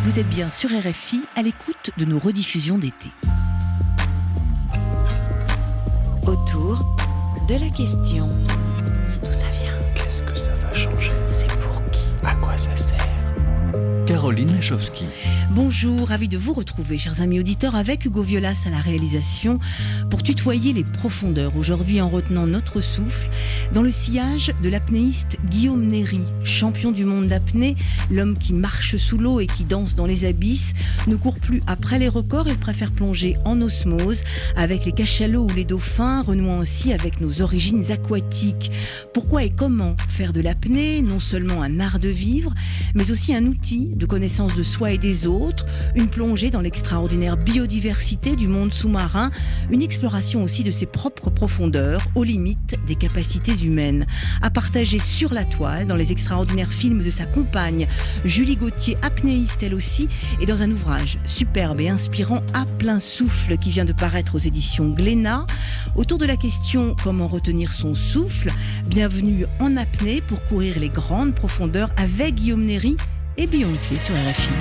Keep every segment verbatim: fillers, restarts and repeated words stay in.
Vous êtes bien sur R F I, à l'écoute de nos rediffusions d'été. Autour de la question. D'où ça vient? Qu'est-ce que ça va changer? C'est pour qui? À quoi ça sert? Caroline Lachowski. Bonjour, ravi de vous retrouver, chers amis auditeurs, avec Hugo Violas à la réalisation, pour tutoyer les profondeurs, aujourd'hui en retenant notre souffle, dans le sillage de l'apnéiste Guillaume Néry, champion du monde d'apnée, l'homme qui marche sous l'eau et qui danse dans les abysses, ne court plus après les records, il préfère plonger en osmose avec les cachalots ou les dauphins, renouant ainsi avec nos origines aquatiques. Pourquoi et comment faire de l'apnée non seulement un art de vivre, mais aussi un outil de connaissance de soi et des autres, une plongée dans l'extraordinaire biodiversité du monde sous-marin, une exploration aussi de ses propres profondeurs, aux limites des capacités humaines. À partager sur la toile, dans les extraordinaires films de sa compagne, Julie Gauthier, apnéiste elle aussi, et dans un ouvrage superbe et inspirant, À plein souffle, qui vient de paraître aux éditions Glénat. Autour de la question « Comment retenir son souffle ?», bienvenue en apnée pour courir les grandes profondeurs avec Guillaume Néry et Beyoncé sur R F I.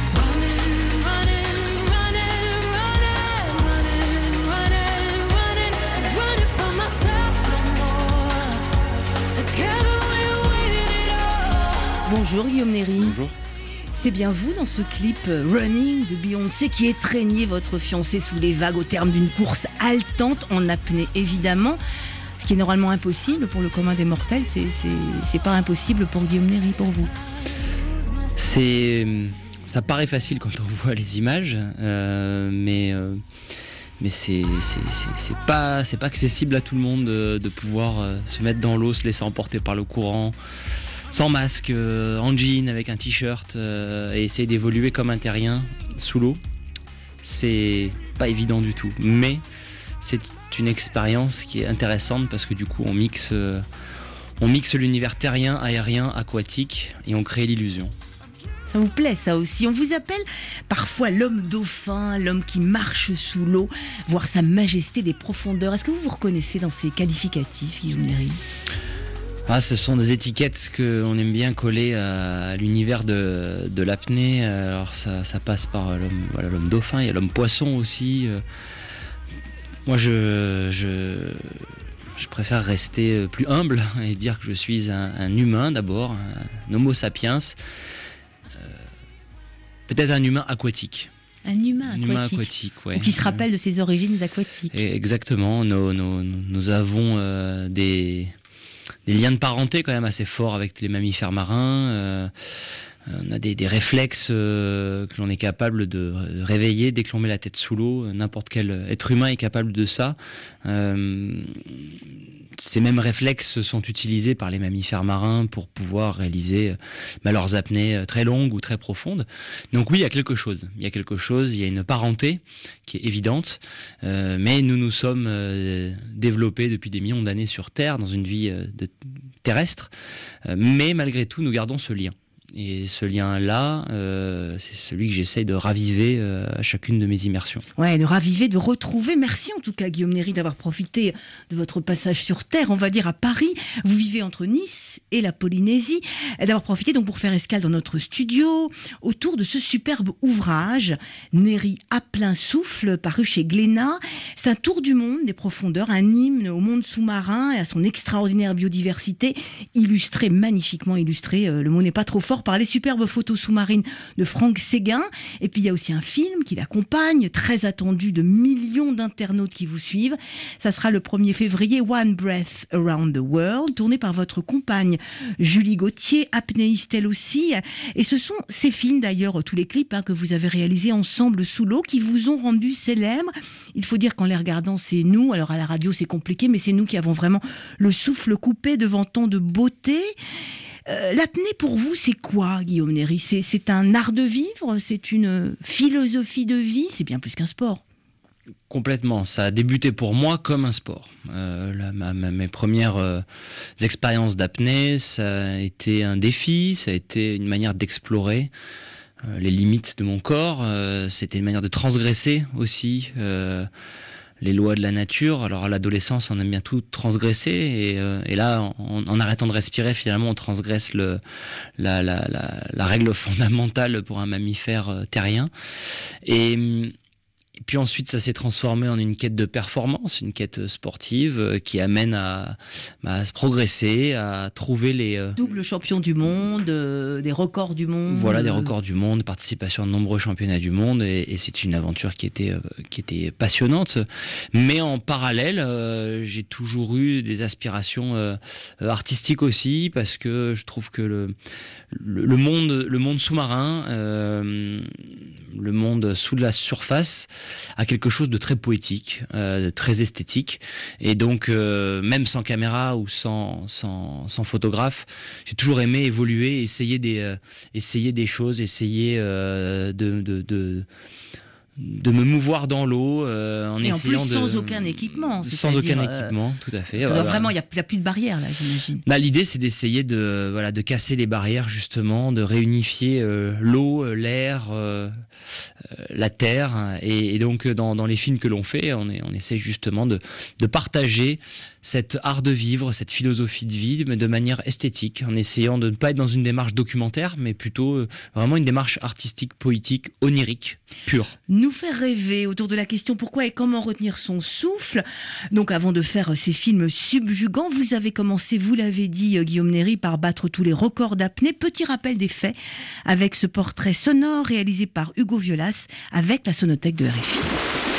Bonjour Guillaume Néry. Bonjour. C'est bien vous dans ce clip Running de Beyoncé qui étreignez votre fiancé sous les vagues au terme d'une course haletante en apnée évidemment. Ce qui est normalement impossible pour le commun des mortels, c'est, c'est, c'est pas impossible pour Guillaume Néry, pour vous. C'est, ça paraît facile quand on voit les images, euh, mais, euh, mais c'est, c'est, c'est, c'est, pas, c'est pas accessible à tout le monde de, de pouvoir euh, se mettre dans l'eau, se laisser emporter par le courant, sans masque, euh, en jean, avec un t-shirt, euh, et essayer d'évoluer comme un terrien sous l'eau. C'est pas évident du tout, mais c'est une expérience qui est intéressante parce que du coup on mixe, euh, on mixe l'univers terrien, aérien, aquatique et on crée l'illusion. Ça vous plaît ça aussi? On vous appelle parfois l'homme dauphin, l'homme qui marche sous l'eau, voir sa majesté des profondeurs. Est-ce que vous vous reconnaissez dans ces qualificatifs, Guillaume Néry? Ah, ce sont des étiquettes qu'on aime bien coller à l'univers de, de l'apnée. Alors ça, ça passe par l'homme, voilà, l'homme dauphin, il y a l'homme poisson aussi. Moi je, je, je préfère rester plus humble et dire que je suis un, un humain d'abord, un homo sapiens, euh, peut-être un humain aquatique. Un humain aquatique, un humain aquatique ouais. Ou qui se rappelle de ses origines aquatiques. Et exactement, nous, nous, nous avons euh, des... des liens de parenté quand même assez forts avec les mammifères marins. Euh, on a des, des réflexes euh, que l'on est capable de réveiller dès que l'on met la tête sous l'eau. N'importe quel être humain est capable de ça. Euh, ces mêmes réflexes sont utilisés par les mammifères marins pour pouvoir réaliser bah, leurs apnées très longues ou très profondes. Donc oui, il y a quelque chose. Il y a quelque chose, il y a une parenté qui est évidente. Euh, mais nous nous sommes euh, développés depuis des millions d'années sur Terre, dans une vie euh, de, terrestre. Euh, mais malgré tout, nous gardons ce lien. Et ce lien-là, euh, c'est celui que j'essaye de raviver euh, à chacune de mes immersions. Ouais, de raviver, de retrouver. Merci en tout cas, Guillaume Néry, d'avoir profité de votre passage sur Terre, on va dire à Paris. Vous vivez entre Nice et la Polynésie. D'avoir profité donc pour faire escale dans notre studio, autour de ce superbe ouvrage, Néry à plein souffle, paru chez Glénat. C'est un tour du monde des profondeurs, un hymne au monde sous-marin et à son extraordinaire biodiversité, illustré, magnifiquement illustré, euh, le mot n'est pas trop fort, par les superbes photos sous-marines de Franck Séguin. Et puis il y a aussi un film qui l'accompagne, très attendu de millions d'internautes qui vous suivent. Ça sera le premier février, One Breath Around the World, tourné par votre compagne Julie Gauthier, apnéiste elle aussi. Et ce sont ces films d'ailleurs, tous les clips hein, que vous avez réalisés ensemble sous l'eau, qui vous ont rendu célèbres. Il faut dire qu'en les regardant, c'est nous, alors à la radio c'est compliqué, mais c'est nous qui avons vraiment le souffle coupé devant tant de beauté. Euh, l'apnée pour vous, c'est quoi, Guillaume Néry? c'est, c'est un art de vivre? C'est une philosophie de vie? C'est bien plus qu'un sport. Complètement. Ça a débuté pour moi comme un sport. Euh, la, ma, ma, mes premières euh, expériences d'apnée, ça a été un défi, ça a été une manière d'explorer euh, les limites de mon corps. Euh, c'était une manière de transgresser aussi euh, les lois de la nature. Alors à l'adolescence, on aime bien tout transgresser, et, euh, et là, en, en arrêtant de respirer, finalement, on transgresse le, la, la, la, la règle fondamentale pour un mammifère euh, terrien. Et Et puis ensuite, ça s'est transformé en une quête de performance, une quête sportive euh, qui amène à, à se progresser, à trouver les... Euh, Double champion du monde, euh, des records du monde. Voilà, des records du monde, participation à de nombreux championnats du monde, et, et c'est une aventure qui était, euh, qui était passionnante. Mais en parallèle, euh, j'ai toujours eu des aspirations euh, artistiques aussi, parce que je trouve que le, le, le monde, le monde sous-marin, euh, le monde sous la surface, a quelque chose de très poétique, euh, de très esthétique, et donc euh, même sans caméra ou sans sans, sans photographe, j'ai toujours aimé évoluer, essayer des euh, essayer des choses, essayer euh, de, de de de me mouvoir dans l'eau euh, en et essayant en plus, de sans aucun équipement, sans aucun euh, équipement, tout à fait. Ça Voilà. doit vraiment, il n'y a, y a plus de barrières là, j'imagine. Bah, l'idée, c'est d'essayer de voilà de casser les barrières, justement, de réunifier euh, l'eau, l'air, euh, euh, la terre, et, et donc dans, dans les films que l'on fait, on, est, on essaie justement de, de partager cet art de vivre, cette philosophie de vie, mais de manière esthétique, en essayant de ne pas être dans une démarche documentaire, mais plutôt euh, vraiment une démarche artistique, poétique, onirique, pure. Nous faire rêver autour de la question pourquoi et comment retenir son souffle. Donc avant de faire ces films subjugants, vous avez commencé, vous l'avez dit Guillaume Néry, par battre tous les records d'apnée. Petit rappel des faits avec ce portrait sonore réalisé par Hugo Violas avec la Sonothèque de R F I.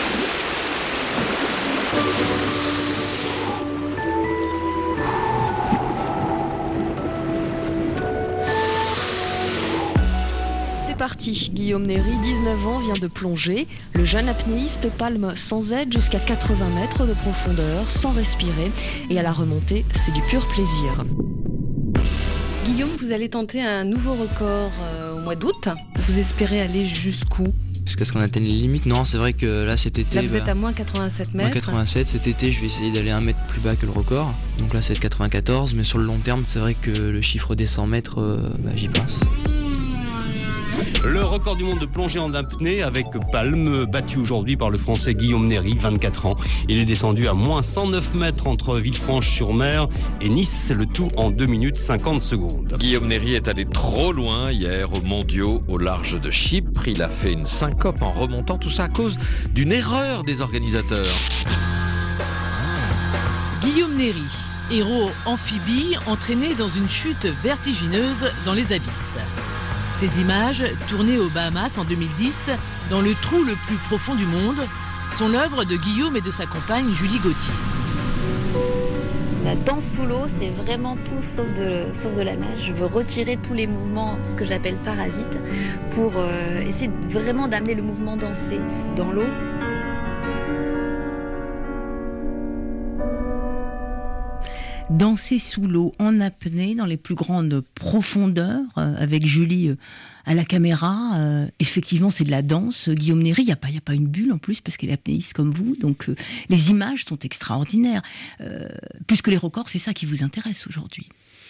Parti. Guillaume Néry, dix-neuf ans, vient de plonger. Le jeune apnéiste palme sans aide jusqu'à quatre-vingts mètres de profondeur, sans respirer. Et à la remontée, c'est du pur plaisir. Guillaume, vous allez tenter un nouveau record euh, au mois d'août. Vous espérez aller jusqu'où ? Jusqu'à ce qu'on atteigne les limites. Non, c'est vrai que là, cet été... Là, vous êtes bah, à moins quatre-vingt-sept mètres. moins quatre-vingt-sept. Cet été, je vais essayer d'aller un mètre plus bas que le record. Donc là, ça va être quatre-vingt-quatorze. Mais sur le long terme, c'est vrai que le chiffre des cent mètres, euh, bah, j'y pense. Le record du monde de plongée en apnée avec palme, battu aujourd'hui par le Français Guillaume Néry, vingt-quatre ans. Il est descendu à moins cent neuf mètres entre Villefranche-sur-Mer et Nice, le tout en deux minutes cinquante secondes. Guillaume Néry est allé trop loin hier aux mondiaux au large de Chypre. Il a fait une syncope en remontant, tout ça à cause d'une erreur des organisateurs. Guillaume Néry, héros amphibie entraîné dans une chute vertigineuse dans les abysses. Ces images, tournées aux Bahamas en deux mille dix, dans le trou le plus profond du monde, sont l'œuvre de Guillaume et de sa compagne Julie Gauthier. La danse sous l'eau, c'est vraiment tout sauf de, sauf de la nage. Je veux retirer tous les mouvements, ce que j'appelle parasites, pour euh, essayer vraiment d'amener le mouvement dansé dans l'eau. Danser sous l'eau en apnée dans les plus grandes profondeurs euh, avec Julie euh, à la caméra. Euh, effectivement, c'est de la danse. Guillaume Néry, il n'y a, a pas une bulle en plus parce qu'elle est apnéiste comme vous. Donc euh, les images sont extraordinaires. Euh, plus que les records, c'est ça qui vous intéresse aujourd'hui.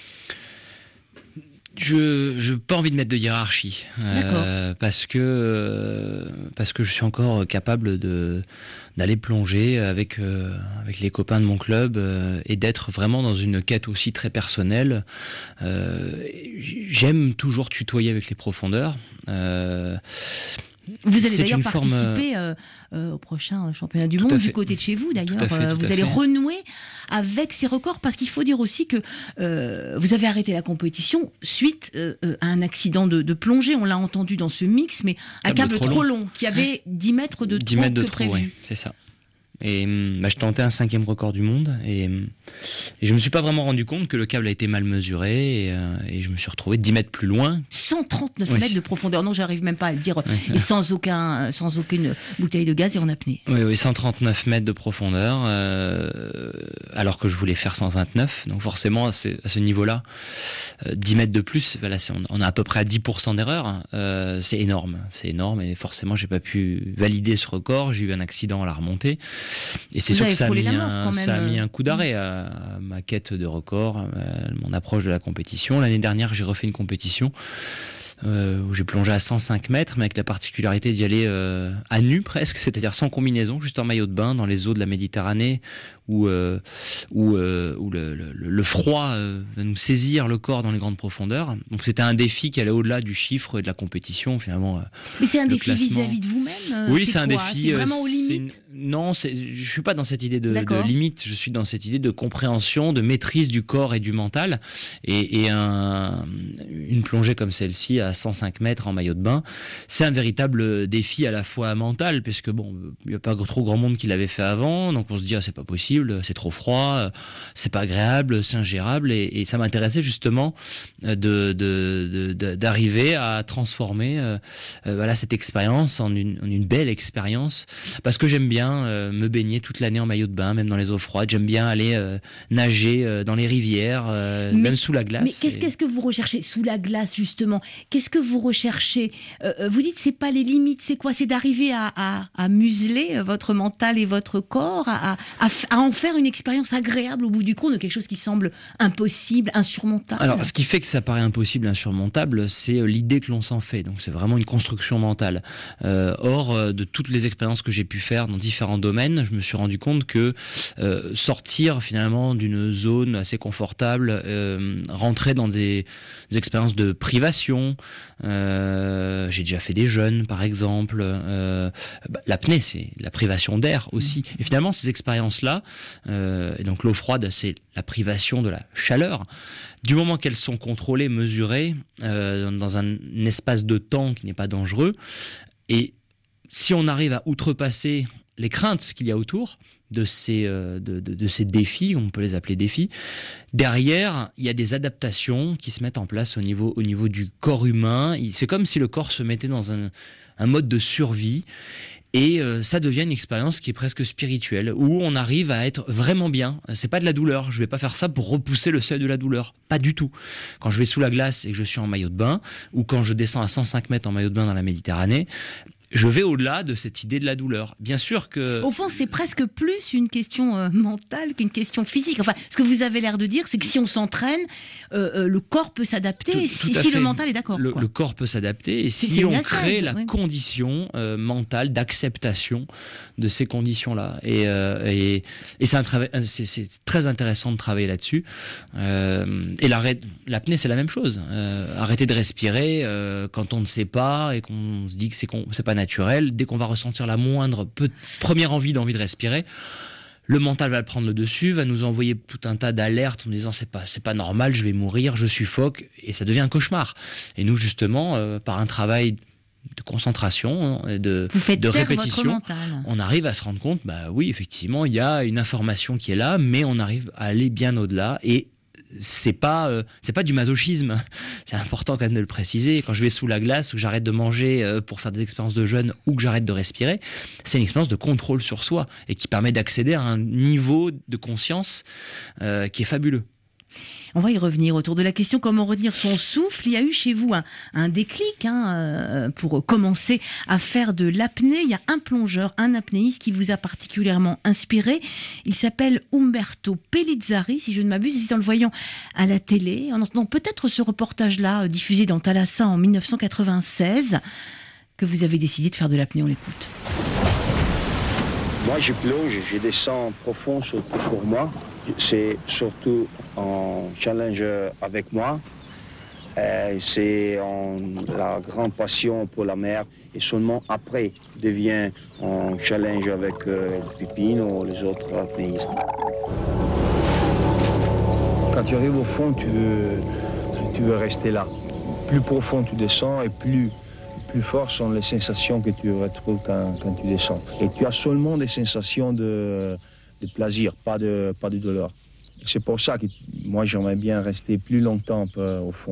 Je n'ai pas envie de mettre de hiérarchie euh, parce que euh, parce que je suis encore capable de d'aller plonger avec euh, avec les copains de mon club euh, et d'être vraiment dans une quête aussi très personnelle. Euh, j'aime toujours tutoyer avec les profondeurs. Euh, Vous allez d'ailleurs participer forme... euh, au prochain championnat du monde du côté de chez vous d'ailleurs. Euh, vous allez fait. renouer avec ces records parce qu'il faut dire aussi que euh, vous avez arrêté la compétition suite euh, à un accident de, de plongée. On l'a entendu dans ce mix, mais un câble, câble trop, trop long. long qui avait dix mètres de dix trop mètres de que trop, prévu. Ouais, c'est ça. Et bah, je tentais un cinquième record du monde et, et je me suis pas vraiment rendu compte que le câble a été mal mesuré et, euh, et je me suis retrouvé dix mètres plus loin. cent trente-neuf oui. mètres de profondeur. Non, j'arrive même pas à le dire. Oui. Et sans aucun, sans aucune bouteille de gaz et en apnée. Oui, oui, cent trente-neuf mètres de profondeur, euh, alors que je voulais faire cent vingt-neuf. Donc forcément, à ce, à ce niveau-là, euh, dix mètres de plus, voilà, c'est, on, on est à peu près à dix pour cent d'erreur. Euh, c'est énorme, c'est énorme et forcément, j'ai pas pu valider ce record. J'ai eu un accident à la remontée. Et c'est Vous sûr que ça a, mis un, ça a mis un coup d'arrêt à, à ma quête de record, à mon approche de la compétition. L'année dernière, j'ai refait une compétition euh, où j'ai plongé à cent cinq mètres, mais avec la particularité d'y aller euh, à nu presque, c'est-à-dire sans combinaison, juste en maillot de bain dans les eaux de la Méditerranée, où, euh, où, euh, où le, le, le froid euh, va nous saisir le corps dans les grandes profondeurs. Donc c'était un défi qui allait au-delà du chiffre et de la compétition finalement. Euh, Mais c'est un défi classement. vis-à-vis de vous-même euh, Oui, c'est, c'est un quoi défi. C'est euh, vraiment aux limites une... Non, c'est... je suis pas dans cette idée de, de limite. Je suis dans cette idée de compréhension, de maîtrise du corps et du mental. Et, et un... une plongée comme celle-ci à cent cinq mètres en maillot de bain, c'est un véritable défi à la fois mental, puisque bon, il n'y a pas trop grand monde qui l'avait fait avant, donc on se dit ah, c'est pas possible, c'est trop froid, c'est pas agréable, c'est ingérable, et, et ça m'intéressait justement de, de, de, de d'arriver à transformer euh, euh, voilà cette expérience en une, en une belle expérience, parce que j'aime bien euh, me baigner toute l'année en maillot de bain, même dans les eaux froides. J'aime bien aller euh, nager euh, dans les rivières, euh, mais, même sous la glace. Mais qu'est-ce, et... qu'est-ce que vous recherchez sous la glace justement? Qu'est-ce que vous recherchez? euh, Vous dites c'est pas les limites, c'est quoi? C'est d'arriver à, à, à museler votre mental et votre corps, à, à, à en faire une expérience agréable au bout du compte de quelque chose qui semble impossible, insurmontable. Alors, ce qui fait que ça paraît impossible, insurmontable, c'est l'idée que l'on s'en fait. Donc, c'est vraiment une construction mentale. Euh, or, de toutes les expériences que j'ai pu faire dans différents domaines, je me suis rendu compte que euh, sortir finalement d'une zone assez confortable, euh, rentrer dans des, des expériences de privation. Euh, j'ai déjà fait des jeûnes, par exemple. Euh, bah, l'apnée, c'est la privation d'air aussi. Et finalement, ces expériences-là, euh, et donc l'eau froide, c'est la privation de la chaleur. Du moment qu'elles sont contrôlées, mesurées, euh, dans un, un espace de temps qui n'est pas dangereux, et si on arrive à outrepasser les craintes qu'il y a autour de ces, euh, de, de, de ces défis, on peut les appeler défis, derrière, il y a des adaptations qui se mettent en place au niveau, au niveau du corps humain. C'est comme si le corps se mettait dans un, un mode de survie. Et euh, ça devient une expérience qui est presque spirituelle, où on arrive à être vraiment bien. C'est pas de la douleur. Je vais pas faire ça pour repousser le seuil de la douleur. Pas du tout. Quand je vais sous la glace et que je suis en maillot de bain, ou quand je descends à cent cinq mètres en maillot de bain dans la Méditerranée, je vais au-delà de cette idée de la douleur. Bien sûr que... Au fond, c'est presque plus une question euh, mentale qu'une question physique. Enfin, ce que vous avez l'air de dire, c'est que si on s'entraîne, euh, euh, le corps peut s'adapter, tout, si, tout si le mental est d'accord. Le, quoi. le corps peut s'adapter, et c'est, si c'est on la crée seize, la ouais. condition euh, mentale d'acceptation de ces conditions-là. Et, euh, et, et c'est, un trava- c'est, c'est très intéressant de travailler là-dessus. Euh, et l'apnée, c'est la même chose. Euh, arrêter de respirer euh, quand on ne sait pas et qu'on se dit que c'est, qu'on, c'est pas naturel, dès qu'on va ressentir la moindre peu, première envie d'envie de respirer, le mental va le prendre le dessus, va nous envoyer tout un tas d'alertes en disant c'est pas c'est pas normal, je vais mourir, je suffoque, et ça devient un cauchemar. Et nous justement, euh, par un travail de concentration, hein, de, Vous faites de taire répétition, votre mental. On arrive à se rendre compte, bah oui, effectivement, il y a une information qui est là, mais on arrive à aller bien au-delà, et c'est pas euh, c'est pas du masochisme. C'est important quand même de le préciser. Quand je vais sous la glace, ou que j'arrête de manger euh, pour faire des expériences de jeûne, ou que j'arrête de respirer, c'est une expérience de contrôle sur soi et qui permet d'accéder à un niveau de conscience euh, qui est fabuleux. On va y revenir autour de la question comment retenir son souffle. Il y a eu chez vous un, un déclic hein, euh, pour commencer à faire de l'apnée. Il y a un plongeur, un apnéiste qui vous a particulièrement inspiré. Il s'appelle Umberto Pellizzari, si je ne m'abuse. C'est en le voyant à la télé, en entendant peut-être ce reportage-là, euh, diffusé dans Thalassa en dix-neuf cent quatre-vingt-seize, que vous avez décidé de faire de l'apnée. On l'écoute. Moi, je plonge, je descends profond surtout pour moi. C'est surtout un challenge avec moi. Euh, c'est en, la grande passion pour la mer. Et seulement après devient un challenge avec euh, Pépine ou les autres apnéistes. Quand tu arrives au fond, tu veux, tu veux rester là. Plus profond tu descends et plus... plus fortes sont les sensations que tu retrouves quand, quand tu descends. Et tu as seulement des sensations de, de plaisir, pas de, pas de douleur. C'est pour ça que moi j'aimerais bien rester plus longtemps au fond.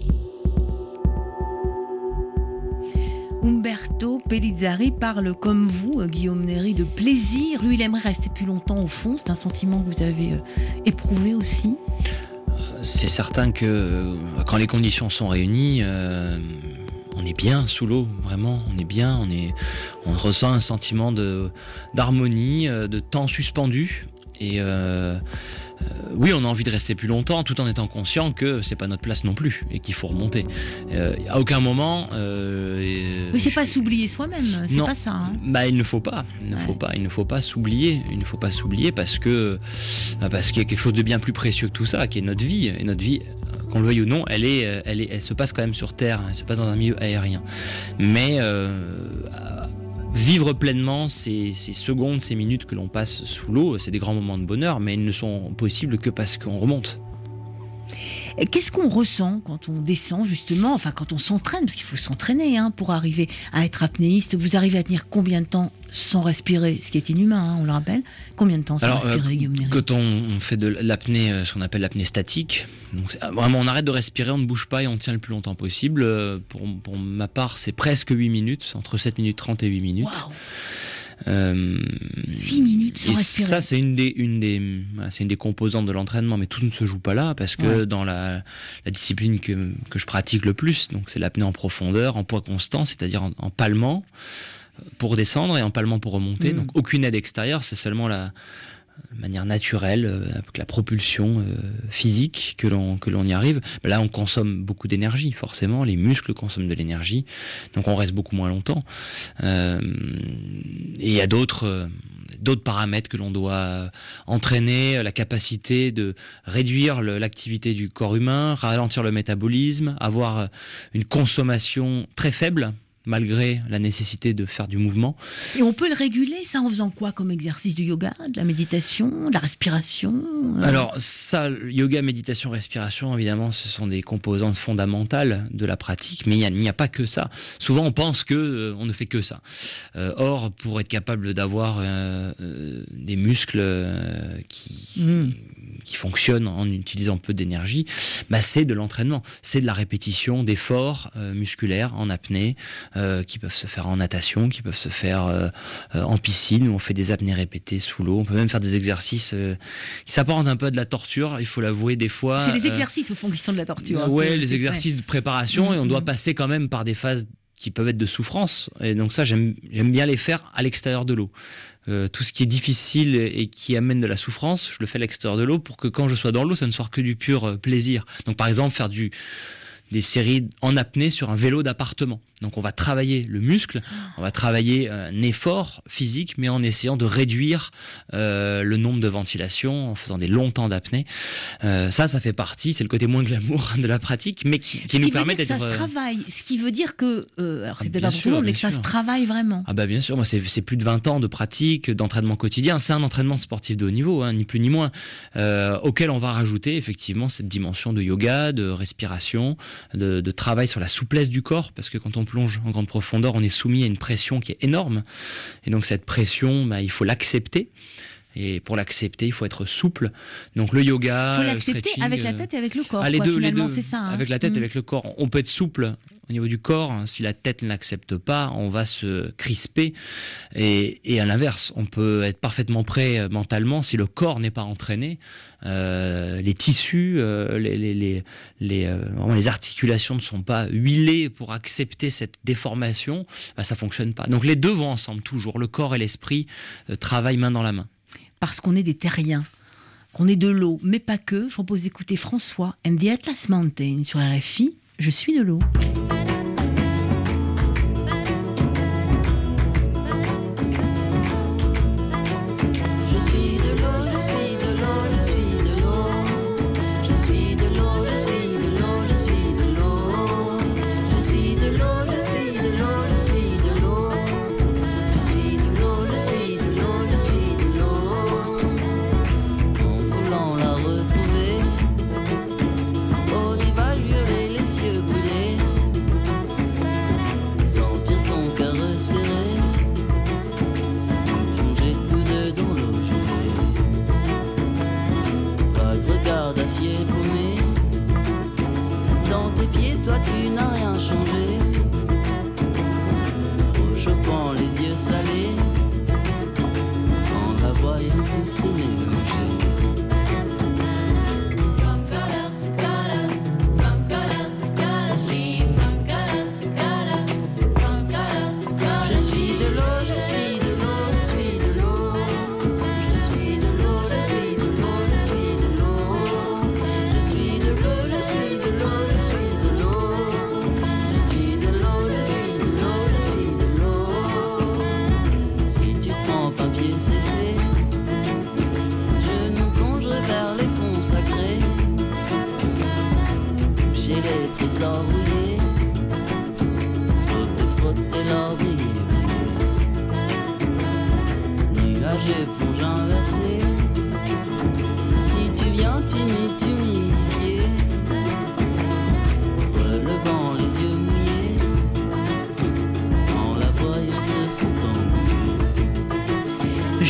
Umberto Pellizzari parle comme vous, Guillaume Néry, de plaisir. Lui, il aimerait rester plus longtemps au fond. C'est un sentiment que vous avez euh, éprouvé aussi. C'est certain que euh, quand les conditions sont réunies, euh, on est bien sous l'eau, vraiment, on est bien, on, est, on ressent un sentiment de, d'harmonie, de temps suspendu. Et euh, oui, on a envie de rester plus longtemps, tout en étant conscient que c'est pas notre place non plus et qu'il faut remonter. Euh, à aucun moment. Euh, oui, c'est je... pas s'oublier soi-même, c'est non. pas ça. Hein. Bah, il ne faut pas, il ne ouais. faut pas, il ne faut pas s'oublier, il ne faut pas s'oublier parce que parce qu'il y a quelque chose de bien plus précieux que tout ça, qui est notre vie. Et notre vie, qu'on le veuille ou non, elle est, elle est, elle se passe quand même sur Terre, elle se passe dans un milieu aérien. Mais euh, vivre pleinement ces, ces secondes, ces minutes que l'on passe sous l'eau, c'est des grands moments de bonheur, mais ils ne sont possibles que parce qu'on remonte. Et qu'est-ce qu'on ressent quand on descend justement, enfin quand on s'entraîne, parce qu'il faut s'entraîner hein, pour arriver à être apnéiste. Vous arrivez à tenir combien de temps sans respirer, ce qui est inhumain, hein, on le rappelle. Combien de temps sans Alors, respirer, euh, Guillaume Néry ? Quand on, on fait de l'apnée, ce qu'on appelle l'apnée statique, donc c'est, vraiment on arrête de respirer, on ne bouge pas et on tient le plus longtemps possible. Pour, pour ma part, c'est presque huit minutes, entre sept minutes trente et huit minutes. Wow. Euh, huit minutes sans et respirer. Ça, c'est une des, une des, voilà, c'est une des composantes de l'entraînement, mais tout ne se joue pas là parce que ouais. dans la, la discipline que, que je pratique le plus, donc c'est l'apnée en profondeur, en poids constant, c'est-à-dire en, en palmant pour descendre et en palmant pour remonter. Mmh. Donc aucune aide extérieure, c'est seulement la de manière naturelle, euh, avec la propulsion euh, physique que l'on, que l'on y arrive. Ben là, on consomme beaucoup d'énergie, forcément. Les muscles consomment de l'énergie, donc on reste beaucoup moins longtemps. Euh, et il y a d'autres, euh, d'autres paramètres que l'on doit entraîner, la capacité de réduire le, l'activité du corps humain, ralentir le métabolisme, avoir une consommation très faible, malgré la nécessité de faire du mouvement. Et on peut le réguler, ça, en faisant quoi comme exercice? Du yoga, de la méditation, de la respiration euh... Alors ça, yoga, méditation, respiration, évidemment, ce sont des composantes fondamentales de la pratique, mais il n'y a, a pas que ça. Souvent, on pense que euh, on ne fait que ça. Euh, or, pour être capable d'avoir euh, euh, des muscles euh, qui... Mmh. qui fonctionnent en utilisant peu d'énergie, bah c'est de l'entraînement, c'est de la répétition d'efforts euh, musculaires en apnée, euh, qui peuvent se faire en natation, qui peuvent se faire euh, euh, en piscine, où on fait des apnées répétées sous l'eau. On peut même faire des exercices euh, qui s'apparentent un peu à de la torture, il faut l'avouer des fois. C'est les exercices euh, au fond qui sont de la torture. Euh, ouais, les exercices vrai. de préparation, mmh, et on doit mmh. passer quand même par des phases qui peuvent être de souffrance. Et donc ça, j'aime, j'aime bien les faire à l'extérieur de l'eau. Euh, tout ce qui est difficile et qui amène de la souffrance, je le fais à l'extérieur de l'eau pour que quand je sois dans l'eau, ça ne soit que du pur euh, plaisir. Donc par exemple, faire du, des séries en apnée sur un vélo d'appartement. Donc on va travailler le muscle, on va travailler un effort physique, mais en essayant de réduire euh, le nombre de ventilations, en faisant des longs temps d'apnée. Euh, ça, ça fait partie, c'est le côté moins glamour de la pratique, mais qui, qui nous permet d'être... Ça se travaille, ce qui veut dire que, euh, alors c'est ah, peut-être pas pour tout le monde, mais que sûr. ça se travaille vraiment. Ah bah bien sûr, moi c'est, c'est plus de vingt ans de pratique, d'entraînement quotidien, c'est un entraînement sportif de haut niveau, hein, ni plus ni moins, euh, auquel on va rajouter effectivement cette dimension de yoga, de respiration, de, de travail sur la souplesse du corps, parce que quand on plonge en grande profondeur, on est soumis à une pression qui est énorme. Et donc cette pression, bah, il faut l'accepter. Et pour l'accepter, il faut être souple. Donc le yoga, il faut l'accepter stretching, avec la tête et avec le corps. Ah, les quoi, deux, les deux. C'est ça, hein. Avec la tête et mmh. avec le corps. On peut être souple au niveau du corps. Si la tête ne l'accepte pas, on va se crisper. Et, et à l'inverse, on peut être parfaitement prêt mentalement si le corps n'est pas entraîné. Euh, les tissus, euh, les, les, les, les, euh, vraiment les articulations ne sont pas huilées pour accepter cette déformation. Bah, ça fonctionne pas. Donc les deux vont ensemble toujours. Le corps et l'esprit euh, travaillent main dans la main. Parce qu'on est des terriens, qu'on est de l'eau, mais pas que. Je propose d'écouter François and the Atlas Mountain sur R F I. Je suis de l'eau.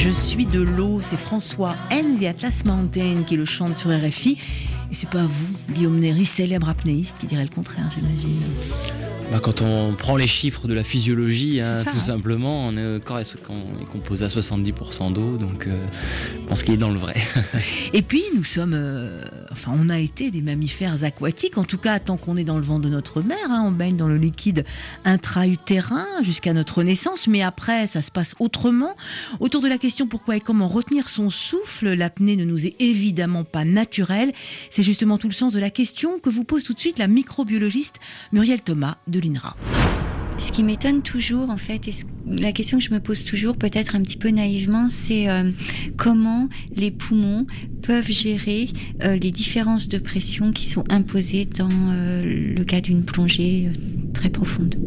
Je suis de l'eau, c'est François N, The Atlas Mountain, qui le chante sur R F I. Et c'est pas vous, Guillaume Néry, célèbre apnéiste, qui dirait le contraire, j'imagine. Bah, quand on prend les chiffres de la physiologie, hein, ça, tout hein. simplement, on est, corps est, est composé à soixante-dix pour cent d'eau, donc euh, je pense qu'il est dans le vrai. Et puis nous sommes, euh, enfin on a été des mammifères aquatiques, en tout cas tant qu'on est dans le vent de notre mère, hein, on baigne dans le liquide intra-utérin jusqu'à notre naissance, mais après ça se passe autrement. Autour de la question pourquoi et comment retenir son souffle, l'apnée ne nous est évidemment pas naturelle. C'est justement tout le sens de la question que vous pose tout de suite la microbiologiste Muriel Thomas de l'I N R A. Ce qui m'étonne toujours, en fait, et ce, la question que je me pose toujours, peut-être un petit peu naïvement, c'est euh, comment les poumons peuvent gérer euh, les différences de pression qui sont imposées dans euh, le cas d'une plongée euh, très profonde.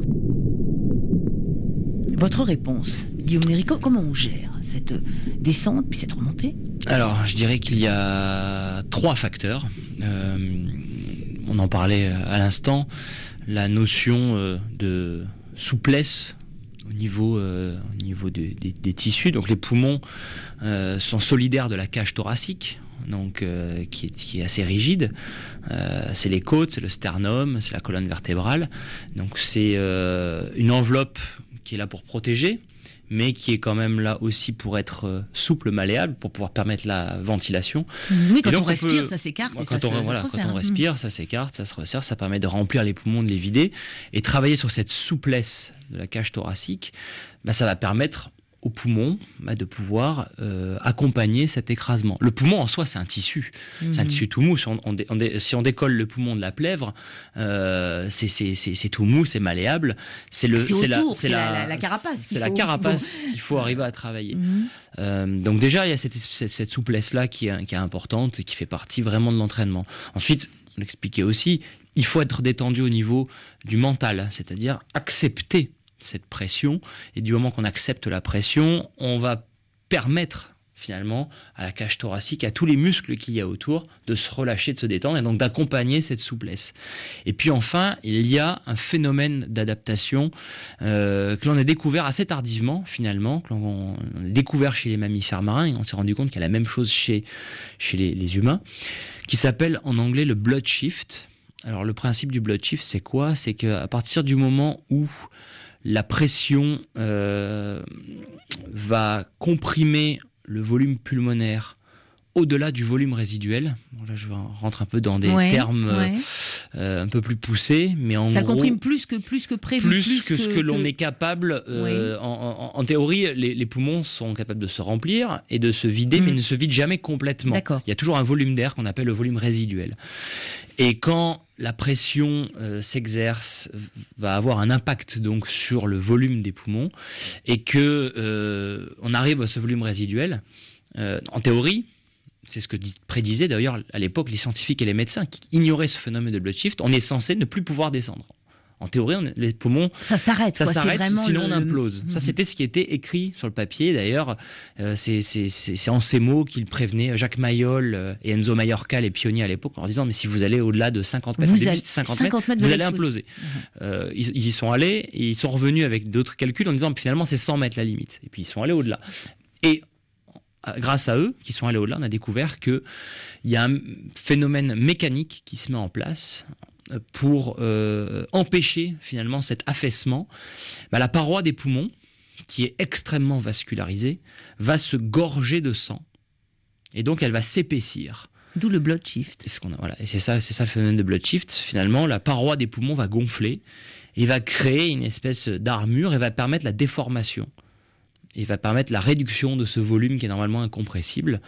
Votre réponse, Guillaume Néry, comment on gère cette descente puis cette remontée ? Alors, je dirais qu'il y a trois facteurs. Euh, on en parlait à l'instant. La notion euh, de souplesse au niveau, euh, au niveau de, de, des tissus. Donc les poumons euh, sont solidaires de la cage thoracique, donc, euh, qui, est, qui est assez rigide. Euh, c'est les côtes, c'est le sternum, c'est la colonne vertébrale. Donc c'est euh, une enveloppe qui est là pour protéger, mais qui est quand même là aussi pour être euh, souple, malléable, pour pouvoir permettre la ventilation. Oui, quand donc, on respire, peut, ça s'écarte et quand ça, on, se, ça voilà, se resserre. Quand on respire, ça s'écarte, ça se resserre, ça permet de remplir les poumons, de les vider. Et travailler sur cette souplesse de la cage thoracique, bah, ça va permettre aux poumons bah, de pouvoir euh, accompagner cet écrasement. Le poumon en soi, c'est un tissu, mmh. c'est un tissu tout mou. Si on, on, dé, on dé, si on décolle le poumon de la plèvre, euh, c'est, c'est, c'est, c'est tout mou, c'est malléable. C'est, le, c'est, c'est, autour, la, c'est, c'est la, la, la, la carapace. C'est la carapace qu'il faut arriver à travailler. Mmh. Euh, donc déjà, il y a cette, cette, cette souplesse-là qui est, qui est importante et qui fait partie vraiment de l'entraînement. Ensuite, on l'expliquait aussi, il faut être détendu au niveau du mental, c'est-à-dire accepter cette pression, et du moment qu'on accepte la pression, on va permettre finalement à la cage thoracique, à tous les muscles qu'il y a autour, de se relâcher, de se détendre, et donc d'accompagner cette souplesse. Et puis enfin, il y a un phénomène d'adaptation euh, que l'on a découvert assez tardivement finalement, que l'on a découvert chez les mammifères marins, et on s'est rendu compte qu'il y a la même chose chez, chez les, les humains, qui s'appelle en anglais le blood shift. Alors le principe du blood shift, c'est quoi ? C'est qu'à partir du moment où la pression euh, va comprimer le volume pulmonaire au-delà du volume résiduel. Bon, là, je rentre un peu dans des ouais, termes ouais. Euh, un peu plus poussés, mais en ça gros, comprime plus que plus que prévu, plus, plus que, que ce que l'on que... est capable. Euh, oui. en, en, en théorie, les, les poumons sont capables de se remplir et de se vider, mmh. mais ne se vident jamais complètement. D'accord. Il y a toujours un volume d'air qu'on appelle le volume résiduel. Et quand la pression euh, s'exerce, va avoir un impact donc sur le volume des poumons, et que euh, on arrive à ce volume résiduel. Euh, en théorie, c'est ce que prédisaient d'ailleurs à l'époque les scientifiques et les médecins qui ignoraient ce phénomène de blood shift. On est censé ne plus pouvoir descendre. En théorie, on, les poumons, ça s'arrête, ça quoi, s'arrête, sinon le... on implose. Mmh. Ça, c'était ce qui était écrit sur le papier. D'ailleurs, euh, c'est, c'est, c'est, c'est en ces mots qu'il prévenait Jacques Mayol euh, et Enzo Mallorca, les pionniers à l'époque, en leur disant mais si vous allez au-delà de cinquante mètres, vous au début, allez, cinquante cinquante mètres, mètres vous allez imploser. Mmh. Euh, ils, ils y sont allés et ils sont revenus avec d'autres calculs en disant finalement c'est cent mètres la limite. Et puis ils sont allés au-delà. Et grâce à eux, qui sont allés au-delà, on a découvert qu'il y a un phénomène mécanique qui se met en place pour euh, empêcher finalement cet affaissement. Bah, la paroi des poumons, qui est extrêmement vascularisée, va se gorger de sang et donc elle va s'épaissir. D'où le blood shift. Et, ce qu'on a, voilà, et c'est ça, c'est ça le phénomène de blood shift. Finalement, la paroi des poumons va gonfler et va créer une espèce d'armure et va permettre la déformation. Et va permettre la réduction de ce volume qui est normalement incompressible.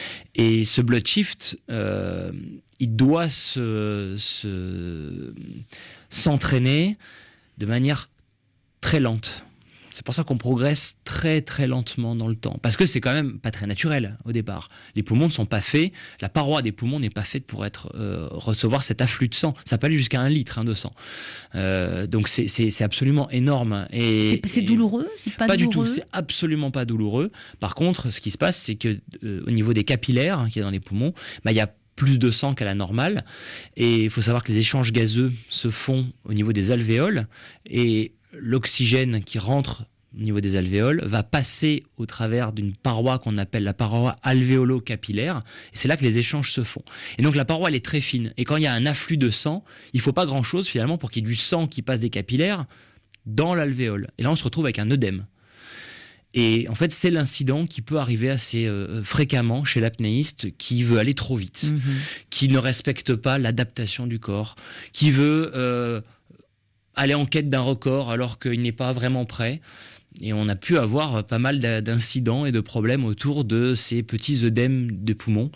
Et ce blood shift, euh, il doit se, se, s'entraîner de manière très lente. C'est pour ça qu'on progresse très très lentement dans le temps. Parce que c'est quand même pas très naturel au départ. Les poumons ne sont pas faits, la paroi des poumons n'est pas faite pour être, euh, recevoir cet afflux de sang. Ça peut aller jusqu'à un litre hein, de sang. Euh, donc c'est, c'est, c'est absolument énorme. Et, c'est, c'est et douloureux c'est pas, pas douloureux. du tout, c'est absolument pas douloureux. Par contre, ce qui se passe, c'est que euh, au niveau des capillaires hein, qu'il y a dans les poumons, bah, il y a plus de sang qu'à la normale. Et il faut savoir que les échanges gazeux se font au niveau des alvéoles. Et l'oxygène qui rentre au niveau des alvéoles, va passer au travers d'une paroi qu'on appelle la paroi alvéolo-capillaire, et c'est là que les échanges se font. Et donc la paroi, elle est très fine, et quand il y a un afflux de sang, il ne faut pas grand-chose finalement pour qu'il y ait du sang qui passe des capillaires dans l'alvéole. Et là, on se retrouve avec un œdème. Et en fait, c'est l'incident qui peut arriver assez euh, fréquemment chez l'apnéiste qui veut aller trop vite, mmh. qui ne respecte pas l'adaptation du corps, qui veut euh, aller en quête d'un record alors qu'il n'est pas vraiment prêt. Et on a pu avoir pas mal d'incidents et de problèmes autour de ces petits œdèmes de poumons.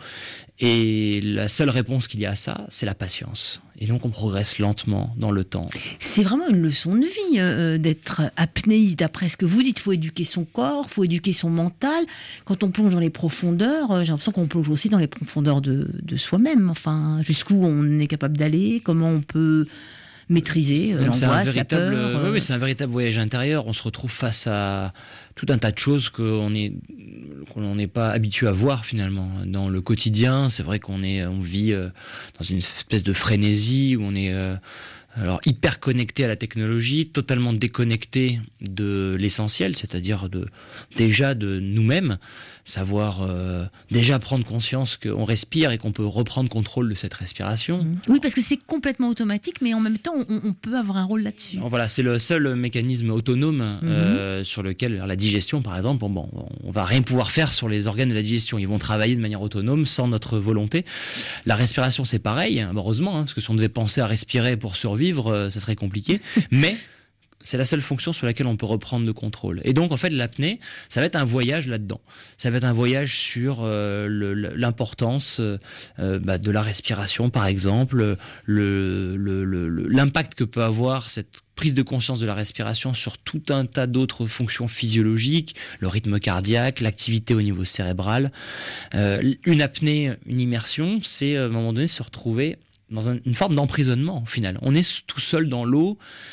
Et la seule réponse qu'il y a à ça, c'est la patience. Et donc on progresse lentement dans le temps. C'est vraiment une leçon de vie euh, d'être apnéiste. D'après ce que vous dites, il faut éduquer son corps, il faut éduquer son mental. Quand on plonge dans les profondeurs, euh, j'ai l'impression qu'on plonge aussi dans les profondeurs de, de soi-même. Enfin, jusqu'où on est capable d'aller, comment on peut maîtriser euh, l'angoisse, la peur. Euh... Oui, oui, c'est un véritable voyage intérieur. On se retrouve face à tout un tas de choses qu'on est qu'on n'est pas habitué à voir finalement dans le quotidien. C'est vrai qu'on est, on vit euh, dans une espèce de frénésie où on est euh, alors hyper connecté à la technologie, totalement déconnecté de l'essentiel, c'est-à-dire de déjà de nous-mêmes, savoir euh, déjà prendre conscience qu'on respire et qu'on peut reprendre contrôle de cette respiration. Oui, parce que c'est complètement automatique, mais en même temps, on, on peut avoir un rôle là-dessus. Alors voilà, c'est le seul mécanisme autonome mm-hmm. euh, sur lequel la digestion, par exemple, bon, bon, on va rien pouvoir faire sur les organes de la digestion. Ils vont travailler de manière autonome, sans notre volonté. La respiration, c'est pareil, heureusement, hein, parce que si on devait penser à respirer pour survivre, euh, ça serait compliqué. Mais c'est la seule fonction sur laquelle on peut reprendre le contrôle. Et donc, en fait, l'apnée, ça va être un voyage là-dedans. Ça va être un voyage sur euh, le, l'importance euh, bah, de la respiration, par exemple, le, le, le, l'impact que peut avoir cette prise de conscience de la respiration sur tout un tas d'autres fonctions physiologiques, le rythme cardiaque, l'activité au niveau cérébral. Euh, une apnée, une immersion, c'est à un moment donné se retrouver dans un, une forme d'emprisonnement, au final. On est tout seul dans l'eau,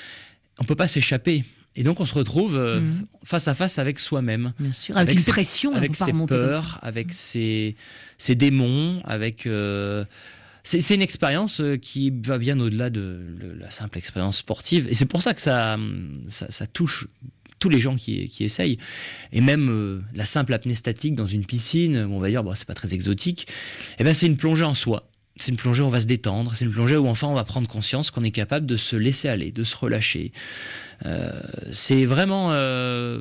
on ne peut pas s'échapper. Et donc, on se retrouve euh, mmh. face à face avec soi-même. Bien sûr, avec, avec une ses, pression. Avec ses peurs, avec ses, ses démons, avec... Euh, c'est, c'est une expérience qui va bien au-delà de, de la simple expérience sportive. Et c'est pour ça que ça, ça, ça touche tous les gens qui, qui essayent. Et même euh, la simple apnée statique dans une piscine, où on va dire, bon, c'est pas très exotique, eh ben, c'est une plongée en soi. C'est une plongée où on va se détendre, c'est une plongée où enfin on va prendre conscience qu'on est capable de se laisser aller, de se relâcher. Euh, c'est vraiment euh,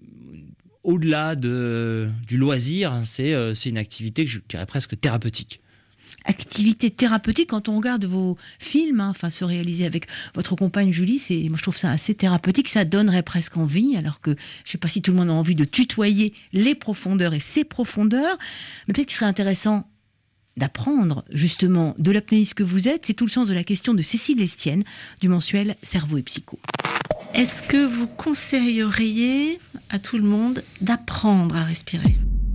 au-delà de, du loisir, hein, c'est, euh, c'est une activité que je dirais presque thérapeutique. Activité thérapeutique, quand on regarde vos films, hein, enfin, se réaliser avec votre compagne Julie, c'est, moi je trouve ça assez thérapeutique, ça donnerait presque envie, alors que je ne sais pas si tout le monde a envie de tutoyer les profondeurs et ses profondeurs, mais peut-être qu'il serait intéressant d'apprendre justement de l'apnéiste que vous êtes. C'est tout le sens de la question de Cécile Estienne du mensuel Cerveau et Psycho. Est-ce que vous conseilleriez à tout le monde d'apprendre à respirer ?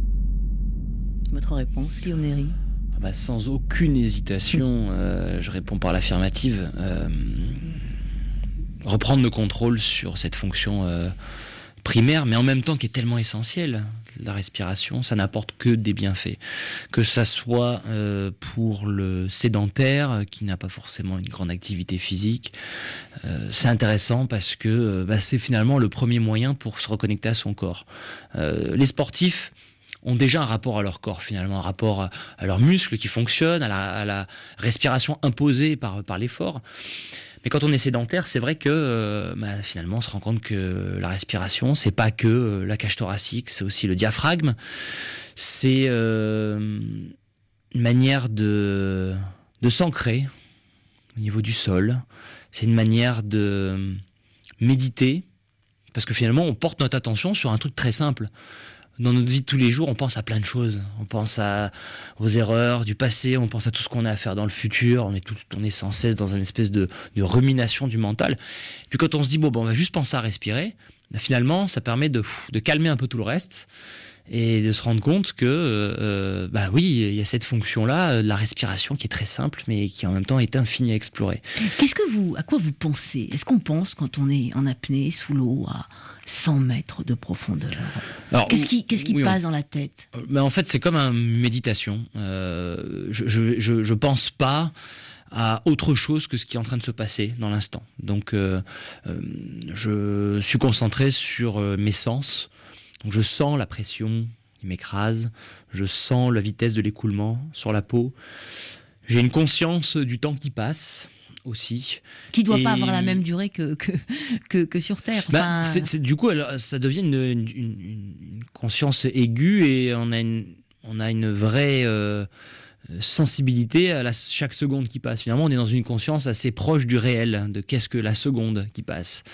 Votre réponse, Guillaume Néry ? Ah bah, sans aucune hésitation, euh, je réponds par l'affirmative. Euh, reprendre le contrôle sur cette fonction euh, primaire, mais en même temps qui est tellement essentielle. La respiration, ça n'apporte que des bienfaits. Que ça soit euh, pour le sédentaire, qui n'a pas forcément une grande activité physique, euh, c'est intéressant parce que euh, bah, c'est finalement le premier moyen pour se reconnecter à son corps. Euh, les sportifs ont déjà un rapport à leur corps, finalement, un rapport à, à leurs muscles qui fonctionnent, à la, à la respiration imposée par, par l'effort. Mais quand on est sédentaire, c'est vrai que euh, bah, finalement, on se rend compte que la respiration, c'est pas que euh, la cage thoracique, c'est aussi le diaphragme. C'est euh, une manière de, de s'ancrer au niveau du sol. C'est une manière de méditer, parce que finalement, on porte notre attention sur un truc très simple. Dans notre vie de tous les jours, on pense à plein de choses. On pense à, aux erreurs du passé, on pense à tout ce qu'on a à faire dans le futur. On est, tout, on est sans cesse dans une espèce de, de rumination du mental. Puis quand on se dit, bon, bon, on va juste penser à respirer, bah, finalement, ça permet de, de calmer un peu tout le reste et de se rendre compte que, euh, bah oui, il y a cette fonction-là, la respiration, qui est très simple, mais qui en même temps est infinie à explorer. Qu'est-ce que vous, à quoi vous pensez ? Est-ce qu'on pense quand on est en apnée, sous l'eau, à cent mètres de profondeur ? Alors, qu'est-ce qui, qu'est-ce qui oui, passe on... dans la tête ? Ben en fait, c'est comme une méditation. Euh, je, je, je, je pense pas à autre chose que ce qui est en train de se passer dans l'instant. Donc euh, euh, je suis concentré sur euh, mes sens. Donc, je sens la pression qui m'écrase, je sens la vitesse de l'écoulement sur la peau. J'ai une conscience du temps qui passe aussi. Qui ne doit Et... pas avoir la même durée que, que, que, que sur Terre. Enfin... Bah, c'est, c'est, du coup, alors, ça devient une, une, une, une conscience aiguë et on a une, on a une vraie euh, sensibilité à la, chaque seconde qui passe. Finalement, on est dans une conscience assez proche du réel, de qu'est-ce que la seconde qui passe.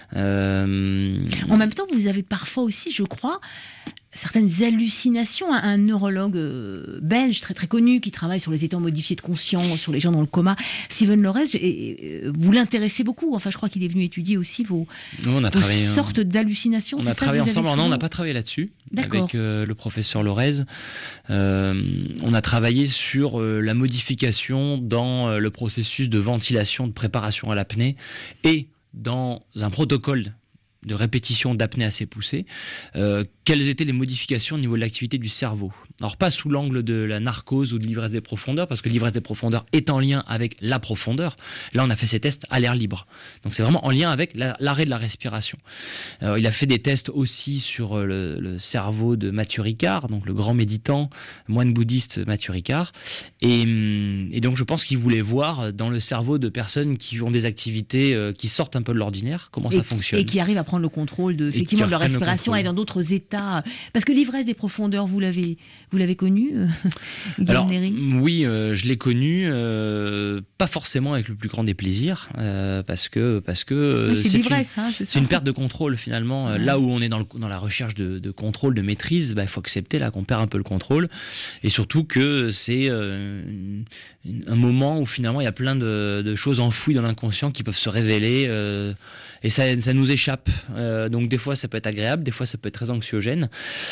Euh... En même temps, vous avez parfois aussi, je crois, certaines hallucinations. Un neurologue euh, belge très très connu qui travaille sur les états modifiés de conscience, sur les gens dans le coma, Steven Lorez, et, et, vous l'intéressez beaucoup. Enfin, je crois qu'il est venu étudier aussi vos, on a vos travaillé, sortes d'hallucinations. On c'est a ça travaillé ensemble. souvent... Non, on n'a pas travaillé là-dessus. D'accord. Avec euh, le professeur Lorez. Euh, on a travaillé sur euh, la modification dans euh, le processus de ventilation, de préparation à l'apnée et dans un protocole de répétition d'apnée assez poussée, euh, quelles étaient les modifications au niveau de l'activité du cerveau. Alors pas sous l'angle de la narcose ou de l'ivresse des profondeurs, parce que l'ivresse des profondeurs est en lien avec la profondeur. Là, on a fait ces tests à l'air libre. Donc c'est vraiment en lien avec la, l'arrêt de la respiration. Euh, il a fait des tests aussi sur le, le cerveau de Matthieu Ricard, donc le grand méditant, moine bouddhiste Matthieu Ricard. Et, et donc je pense qu'il voulait voir dans le cerveau de personnes qui ont des activités euh, qui sortent un peu de l'ordinaire, comment et ça qui, fonctionne. Et qui arrivent à prendre le contrôle de, effectivement, de leur respiration et dans d'autres états. Parce que l'ivresse des profondeurs, vous l'avez, vous l'avez connu, euh, Alors, oui, euh, je l'ai connu, euh, pas forcément avec le plus grand des plaisirs, euh, parce que, parce que oui, c'est, c'est, l'ivresse, une, hein, c'est, c'est une perte de contrôle finalement. Ouais. Là où on est dans, le, dans la recherche de, de contrôle, de maîtrise, bah, il faut accepter là qu'on perd un peu le contrôle. Et surtout que c'est euh, une, une, un moment où finalement il y a plein de, de choses enfouies dans l'inconscient qui peuvent se révéler. Euh, Et ça, ça nous échappe. Euh, donc des fois, ça peut être agréable, des fois, ça peut être très anxiogène.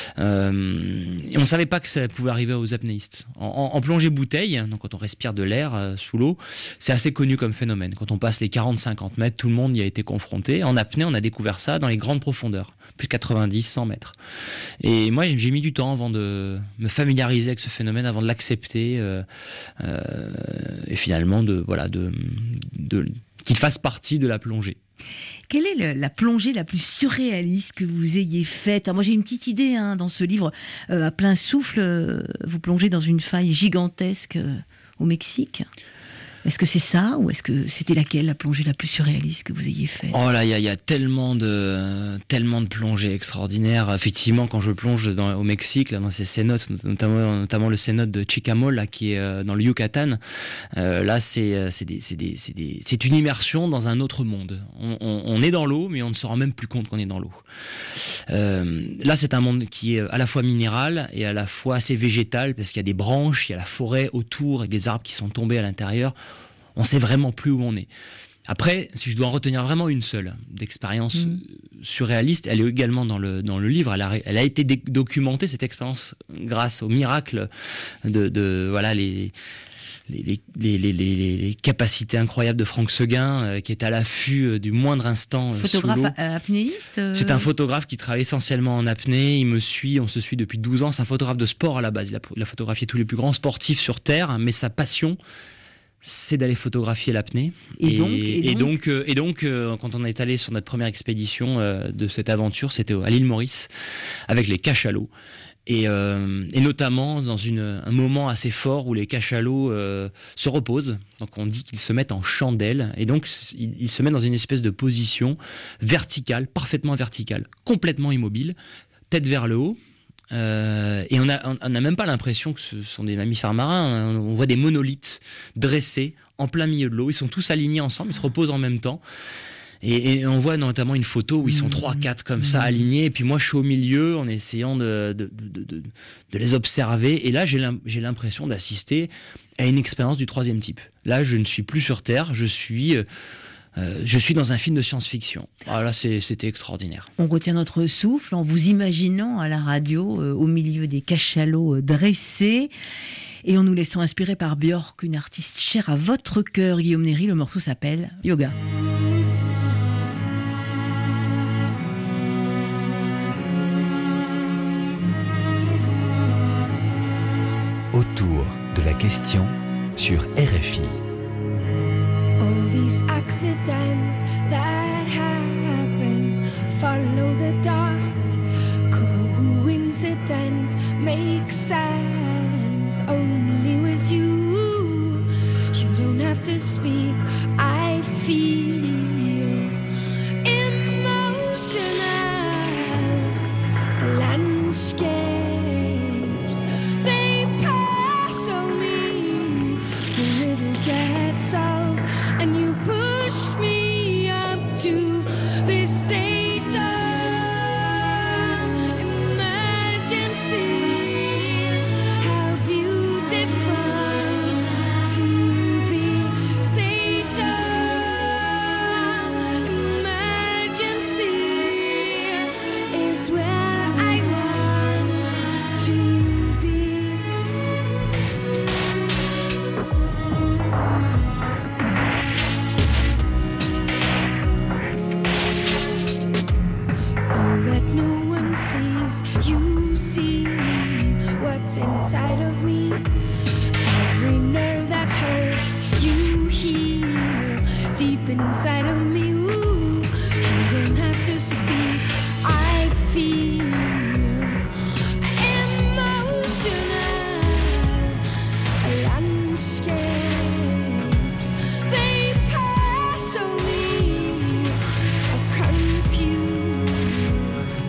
Euh, et on ne savait pas que ça pouvait arriver aux apnéistes. En, en, en plongée bouteille, donc quand on respire de l'air euh, sous l'eau, c'est assez connu comme phénomène. Quand on passe les quarante à cinquante mètres, tout le monde y a été confronté. En apnée, on a découvert ça dans les grandes profondeurs, plus de quatre-vingt-dix, cent mètres. Et moi, j'ai mis du temps avant de me familiariser avec ce phénomène, avant de l'accepter, euh, euh, et finalement de voilà de, de qu'il fasse partie de la plongée. Quelle est le, la plongée la plus surréaliste que vous ayez faite? Alors moi j'ai une petite idée hein, dans ce livre, euh, à plein souffle, euh, vous plongez dans une faille gigantesque euh, au Mexique. Est-ce que c'est ça ou est-ce que c'était laquelle la plongée la plus surréaliste que vous ayez faite? Oh là, il y, y a tellement de tellement de plongées extraordinaires. Effectivement, quand je plonge dans, au Mexique, là, dans ces cénotes, notamment notamment le cénote de Chicamol, là, qui est euh, dans le Yucatan, euh, là c'est c'est des c'est des c'est des c'est une immersion dans un autre monde. On, on, on est dans l'eau, mais on ne se rend même plus compte qu'on est dans l'eau. Euh, là, c'est un monde qui est à la fois minéral et à la fois assez végétal, parce qu'il y a des branches, il y a la forêt autour et des arbres qui sont tombés à l'intérieur. On sait vraiment plus où on est. Après, si je dois en retenir vraiment une seule d'expérience mmh. surréaliste, elle est également dans le, dans le livre. Elle a, elle a été dé- documentée, cette expérience, grâce au miracle de, de voilà, les, les, les, les, les, les, les capacités incroyables de Franck Seguin, euh, qui est à l'affût euh, du moindre instant. Euh, photographe sous l'eau. apnéiste euh... C'est un photographe qui travaille essentiellement en apnée. Il me suit, on se suit depuis douze ans. C'est un photographe de sport à la base. Il a, il a photographié tous les plus grands sportifs sur Terre, mais sa passion, c'est d'aller photographier l'apnée. Et, et donc, et donc, et donc, euh, et donc euh, quand on est allé sur notre première expédition euh, de cette aventure, c'était à l'île Maurice, avec les cachalots. Et, euh, et notamment dans une, un moment assez fort où les cachalots euh, se reposent. Donc on dit qu'ils se mettent en chandelle. Et donc ils, ils se mettent dans une espèce de position verticale, parfaitement verticale, complètement immobile, tête vers le haut. Euh, et on a, on n'a même pas l'impression que ce sont des mammifères marins. On voit des monolithes dressés en plein milieu de l'eau. Ils sont tous alignés ensemble, ils se reposent en même temps. Et, et on voit notamment une photo où ils sont trois, quatre comme ça alignés. Et puis moi, je suis au milieu en essayant de, de, de, de, de les observer. Et là, j'ai, j'ai l'impression d'assister à une expérience du troisième type. Là, je ne suis plus sur Terre, je suis... Euh, Euh, je suis dans un film de science-fiction. Ah là, c'est, c'était extraordinaire. On retient notre souffle en vous imaginant à la radio, euh, au milieu des cachalots euh, dressés, et en nous laissant inspirer par Björk, une artiste chère à votre cœur, Guillaume Néry. Le morceau s'appelle Yoga. Autour de la question sur R F I. All these accidents that happen, follow the dot. Coincidence makes sense only with you. You don't have to speak, I feel emotional landscapes. They pass on me, the riddle gets solved, and you push me up to this state of emergency. How beautiful to be state of emergency is where I want to be. All that no one sees, you see what's inside of me. Every nerve that hurts, you heal deep inside of me. Ooh, you don't have to speak, I feel emotional landscapes. They pass on me, a confused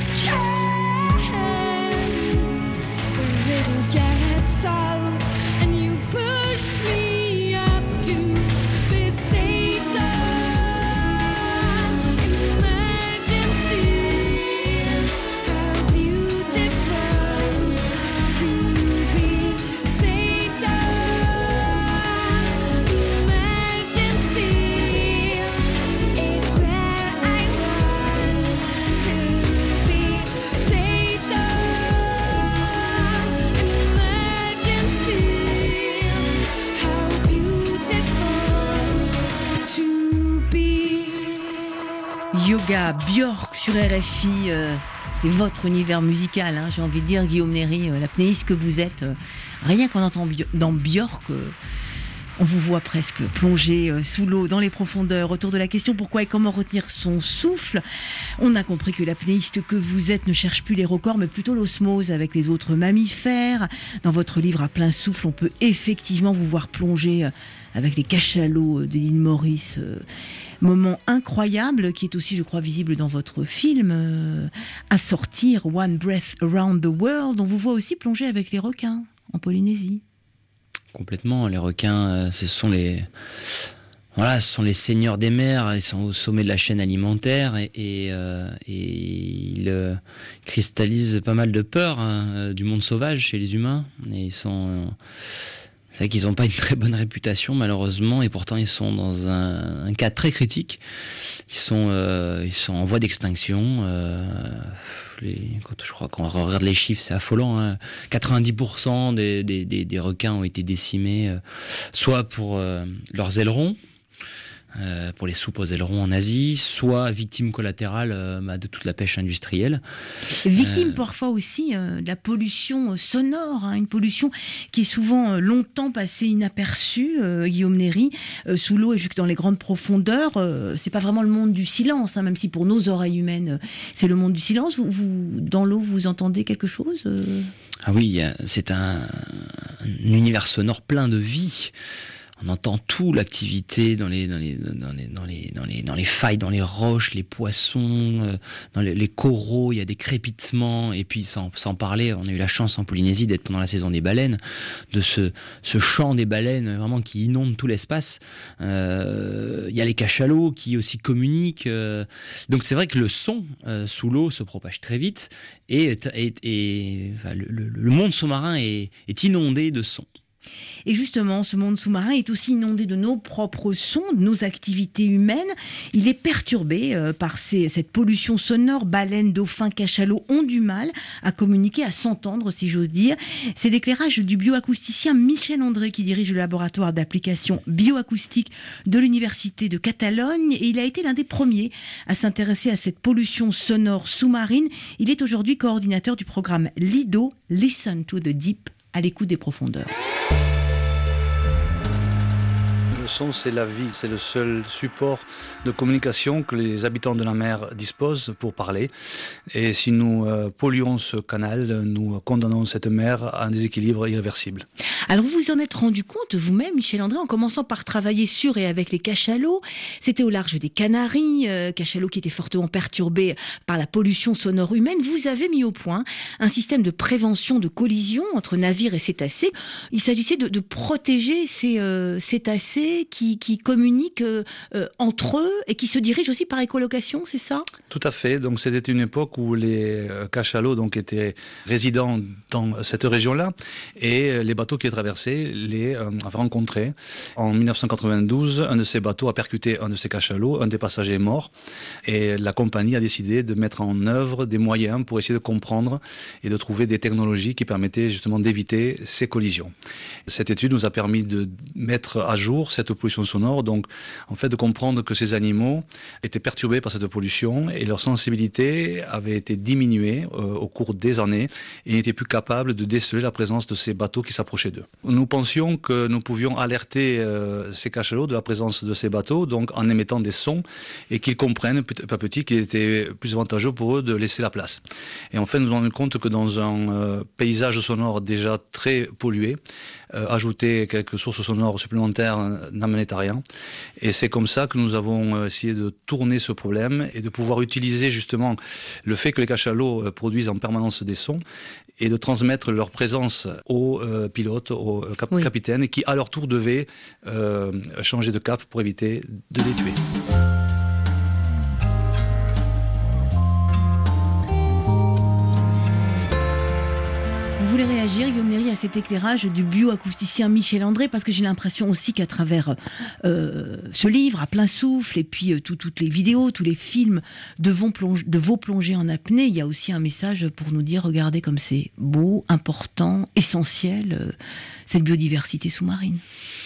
can. The riddle gets solved, and you push me up to this state of emergency. How beautiful to be state of emergency is where I want to be. State of emergency. How beautiful to be. Yoga Björk sur R F I, euh, c'est votre univers musical, hein, j'ai envie de dire, Guillaume Néry, euh, l'apnéiste que vous êtes. euh, rien qu'en entendant Bio- dans Björk, euh, on vous voit presque plonger euh, sous l'eau, dans les profondeurs. Autour de la question pourquoi et comment retenir son souffle, on a compris que l'apnéiste que vous êtes ne cherche plus les records, mais plutôt l'osmose avec les autres mammifères. Dans votre livre À plein souffle, on peut effectivement vous voir plonger euh, avec les cachalots euh, de l'île Maurice. euh, Moment incroyable qui est aussi, je crois, visible dans votre film euh, à sortir, One Breath Around the World. On vous voit aussi plonger avec les requins en Polynésie. Complètement, les requins, euh, ce sont les, voilà, ce sont les seigneurs des mers. Ils sont au sommet de la chaîne alimentaire et, et, euh, et ils euh, cristallisent pas mal de peur hein, euh, du monde sauvage chez les humains. Et ils sont, euh, c'est vrai qu'ils n'ont pas une très bonne réputation malheureusement, et pourtant ils sont dans un, un cas très critique. Ils sont, euh, ils sont en voie d'extinction. Euh, Les, quand, je crois qu'on regarde les chiffres, c'est affolant. Hein. quatre-vingt-dix pour cent des, des, des, des requins ont été décimés, euh, soit pour euh, leurs ailerons, euh, pour les soupes aux ailerons en Asie, soit victimes collatérales euh, bah, de toute la pêche industrielle. Victime Euh, parfois aussi euh, de la pollution euh, sonore, hein, une pollution qui est souvent euh, longtemps passée inaperçue, euh, Guillaume Néry, euh, sous l'eau et jusque dans les grandes profondeurs. Euh, c'est pas vraiment le monde du silence, hein, même si pour nos oreilles humaines, euh, c'est le monde du silence. Vous, vous, dans l'eau, vous entendez quelque chose euh Ah oui, c'est un, un univers sonore plein de vie. On entend tout, l'activité dans les, dans les, dans les, dans les, dans les, dans les failles, dans les roches, les poissons, euh, dans les, les coraux, il y a des crépitements. Et puis, sans, sans parler, on a eu la chance en Polynésie d'être pendant la saison des baleines, de ce, ce chant des baleines vraiment qui inonde tout l'espace. Euh, il y a les cachalots qui aussi communiquent. Euh, donc c'est vrai que le son euh, sous l'eau se propage très vite et, et, et enfin, le, le, le monde sous-marin est, est inondé de sons. Et justement, ce monde sous-marin est aussi inondé de nos propres sons, de nos activités humaines. Il est perturbé euh, par ces, cette pollution sonore. Baleines, dauphins, cachalots ont du mal à communiquer, à s'entendre, si j'ose dire. C'est l'éclairage du bioacousticien Michel André qui dirige le laboratoire d'application bioacoustique de l'Université de Catalogne. Et il a été l'un des premiers à s'intéresser à cette pollution sonore sous-marine. Il est aujourd'hui coordinateur du programme LIDO, Listen to the Deep, à l'écoute des profondeurs. Le son, c'est la vie. C'est le seul support de communication que les habitants de la mer disposent pour parler. Et si nous euh, polluons ce canal, nous condamnons cette mer à un déséquilibre irréversible. Alors vous vous en êtes rendu compte vous-même, Michel André, en commençant par travailler sur et avec les cachalots. C'était au large des Canaries, euh, cachalots qui étaient fortement perturbés par la pollution sonore humaine. Vous avez mis au point un système de prévention de collision entre navires et cétacés. Il s'agissait de, de protéger ces euh, cétacés qui, qui communiquent euh, euh, entre eux et qui se dirigent aussi par écolocation, c'est ça ? Tout à fait. Donc c'était une époque où les cachalots donc étaient résidents dans cette région-là et les bateaux qui les traversaient les euh, avaient rencontrés. En dix-neuf cent quatre-vingt-douze, un de ces bateaux a percuté un de ces cachalots, un des passagers est mort et la compagnie a décidé de mettre en œuvre des moyens pour essayer de comprendre et de trouver des technologies qui permettaient justement d'éviter ces collisions. Cette étude nous a permis de mettre à jour cette pollution sonore, donc en fait de comprendre que ces animaux étaient perturbés par cette pollution et leur sensibilité avait été diminuée euh, au cours des années et n'étaient plus capables de déceler la présence de ces bateaux qui s'approchaient d'eux. Nous pensions que nous pouvions alerter euh, ces cachalots de la présence de ces bateaux, donc en émettant des sons et qu'ils comprennent petit à petit qu'il était plus avantageux pour eux de laisser la place. Et en fait, nous nous rendons compte que dans un euh, paysage sonore déjà très pollué, euh, ajouter quelques sources sonores supplémentaires n'amenait à rien. Et c'est comme ça que nous avons essayé de tourner ce problème et de pouvoir utiliser justement le fait que les cachalots produisent en permanence des sons et de transmettre leur présence aux euh, pilotes, aux cap- oui. capitaines qui à leur tour devaient euh, changer de cap pour éviter de les tuer. Vous voulez réagir, Guillaume Néry, à cet éclairage du bioacousticien Michel André, parce que j'ai l'impression aussi qu'à travers euh, ce livre, à plein souffle, et puis euh, tout, toutes les vidéos, tous les films de, vos plonge- de vos plongées en apnée, il y a aussi un message pour nous dire, regardez comme c'est beau, important, essentiel, euh, cette biodiversité sous-marine.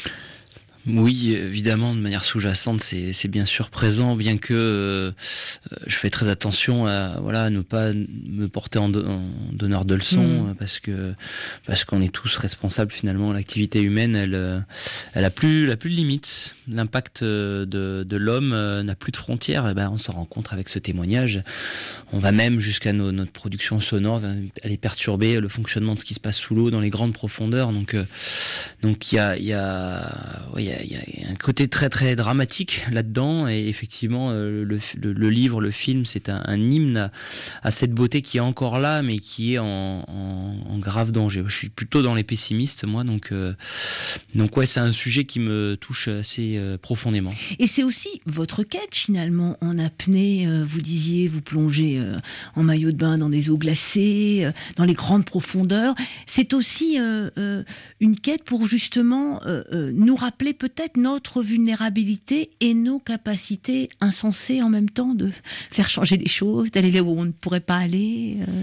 Oui, évidemment, de manière sous-jacente, c'est, c'est bien sûr présent, bien que euh, je fais très attention à voilà à ne pas me porter en, do- en donneur de leçons, mmh. parce que parce qu'on est tous responsables finalement. L'activité humaine, elle elle a plus la plus de limites. L'impact de de l'homme n'a plus de frontières. Et ben on s'en rend compte avec ce témoignage. On va même jusqu'à nos, notre production sonore, aller perturber le fonctionnement de ce qui se passe sous l'eau dans les grandes profondeurs. Donc euh, donc il y a il y a ouais, il y a un côté très très dramatique là-dedans et effectivement le, le, le livre, le film, c'est un, un hymne à, à cette beauté qui est encore là mais qui est en, en, en grave danger. Je suis plutôt dans les pessimistes moi, donc euh, donc ouais, c'est un sujet qui me touche assez euh, profondément. Et c'est aussi votre quête finalement en apnée. Euh, vous disiez vous plongez euh, en maillot de bain dans des eaux glacées, euh, dans les grandes profondeurs. C'est aussi euh, euh, une quête pour justement euh, euh, nous rappeler peut-être notre vulnérabilité et nos capacités insensées en même temps de faire changer les choses, d'aller là où on ne pourrait pas aller. Euh...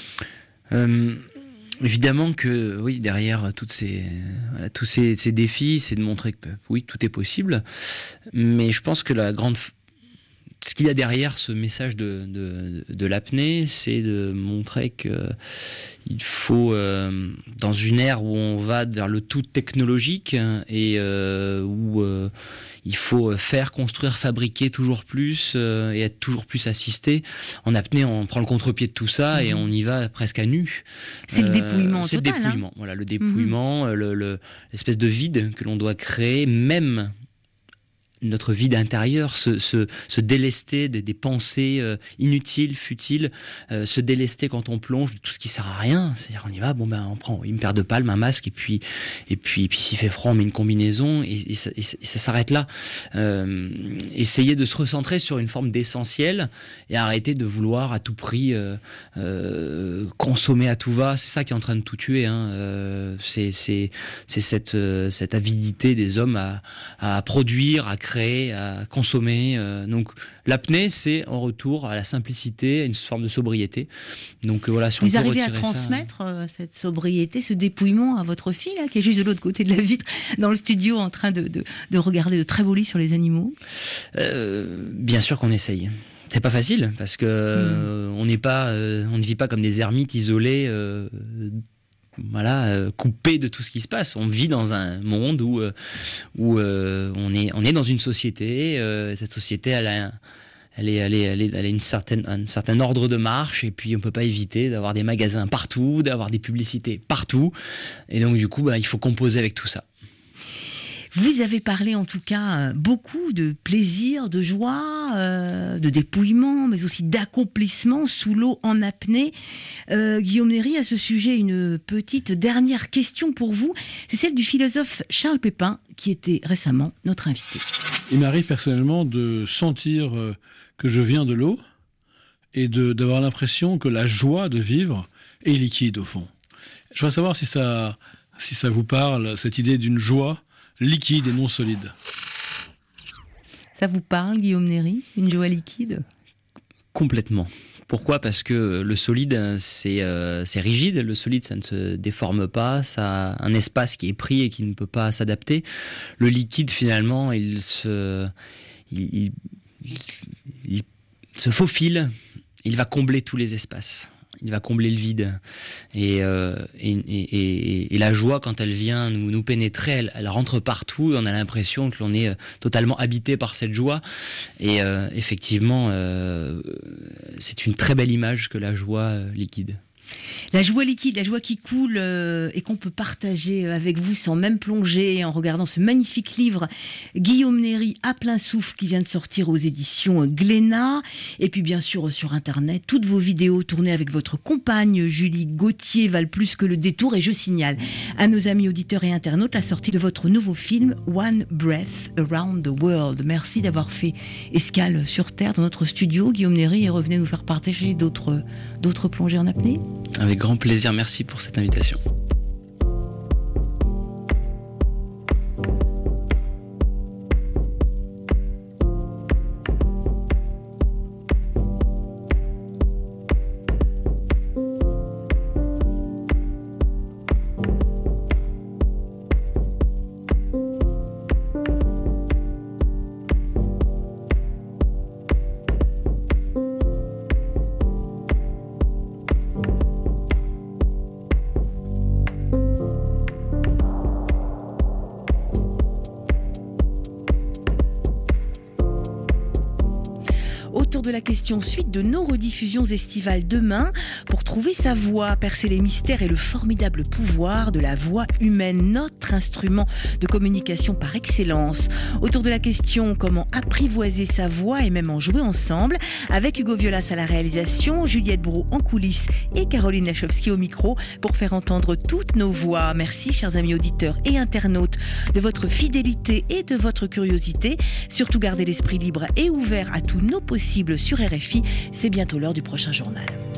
Euh... Évidemment que oui, derrière toutes ces, voilà, tous ces, ces défis, c'est de montrer que oui, tout est possible. Mais je pense que la grande, ce qu'il y a derrière ce message de, de, de l'apnée, c'est de montrer que il faut, euh, dans une ère où on va vers le tout technologique et euh, où euh, il faut faire, construire, fabriquer toujours plus euh, et être toujours plus assisté. En apnée, on prend le contre-pied de tout ça mmh. et on y va presque à nu. C'est euh, le dépouillement c'est total. le dépouillement, hein. voilà, le dépouillement, mmh. le, le, l'espèce de vide que l'on doit créer, même notre vide intérieur, se, se, se délester des, des pensées euh, inutiles, futiles, euh, se délester quand on plonge de tout ce qui sert à rien. C'est-à-dire on y va, bon ben on prend une paire de palmes, un masque et puis et puis et puis s'il fait froid on met une combinaison et, et, ça, et, ça, et ça s'arrête là. Euh, essayer de se recentrer sur une forme d'essentiel et arrêter de vouloir à tout prix euh, euh, consommer à tout va. C'est ça qui est en train de tout tuer. Hein. Euh, c'est c'est c'est cette euh, cette avidité des hommes à à produire, à créer, à consommer. Euh, donc l'apnée, c'est en retour à la simplicité, à une forme de sobriété. Donc euh, voilà. Si vous on peut arrivez à transmettre ça, euh, cette sobriété, ce dépouillement à votre fille là, qui est juste de l'autre côté de la vitre, dans le studio, en train de de, de regarder de très beaux livres sur les animaux. Euh, bien sûr qu'on essaye. C'est pas facile parce que mmh. euh, on n'est pas, euh, on ne vit pas comme des ermites isolés. Euh, voilà, euh, coupé de tout ce qui se passe. On vit dans un monde où, euh, où euh, on, est, on est dans une société. Euh, cette société, elle a, elle est, elle est, elle est, elle a une certaine, un certain ordre de marche. Et puis, on peut pas éviter d'avoir des magasins partout, d'avoir des publicités partout. Et donc, du coup, bah, il faut composer avec tout ça. Vous avez parlé en tout cas beaucoup de plaisir, de joie, euh, de dépouillement, mais aussi d'accomplissement sous l'eau en apnée. Euh, Guillaume Néry, à ce sujet, une petite dernière question pour vous. C'est celle du philosophe Charles Pépin, qui était récemment notre invité. Il m'arrive personnellement de sentir que je viens de l'eau et de, d'avoir l'impression que la joie de vivre est liquide au fond. Je voudrais savoir si ça, si ça vous parle, cette idée d'une joie liquide et non solide. Ça vous parle, Guillaume Néry, une joie liquide ? Complètement. Pourquoi ? Parce que le solide, c'est, euh, c'est rigide. Le solide, ça ne se déforme pas. Ça a un espace qui est pris et qui ne peut pas s'adapter. Le liquide, finalement, il se, il, il, il se faufile. Il va combler tous les espaces. Il va combler le vide. Et, euh, et, et, et, et la joie, quand elle vient nous, nous pénétrer, elle, elle rentre partout. Et on a l'impression que l'on est totalement habité par cette joie. Et euh, effectivement, euh, c'est une très belle image que la joie euh, liquide. La joie liquide, la joie qui coule euh, et qu'on peut partager avec vous sans même plonger en regardant ce magnifique livre Guillaume Néry à plein souffle qui vient de sortir aux éditions Glénat. Et puis bien sûr sur internet, toutes vos vidéos tournées avec votre compagne Julie Gauthier valent plus que le détour. Et je signale à nos amis auditeurs et internautes la sortie de votre nouveau film One Breath Around the World. Merci d'avoir fait escale sur Terre dans notre studio, Guillaume Néry, et revenez nous faire partager d'autres, d'autres plongées en apnée. Avec grand plaisir, merci pour cette invitation. De la question suite de nos rediffusions estivales demain pour trouver sa voix, percer les mystères et le formidable pouvoir de la voix humaine, notre instrument de communication par excellence. Autour de la question comment apprivoiser sa voix et même en jouer ensemble, avec Hugo Violas à la réalisation, Juliette Brault en coulisses et Caroline Lachowski au micro pour faire entendre toutes nos voix. Merci chers amis auditeurs et internautes de votre fidélité et de votre curiosité. Surtout gardez l'esprit libre et ouvert à tous nos possibles sur R F I, c'est bientôt l'heure du prochain journal.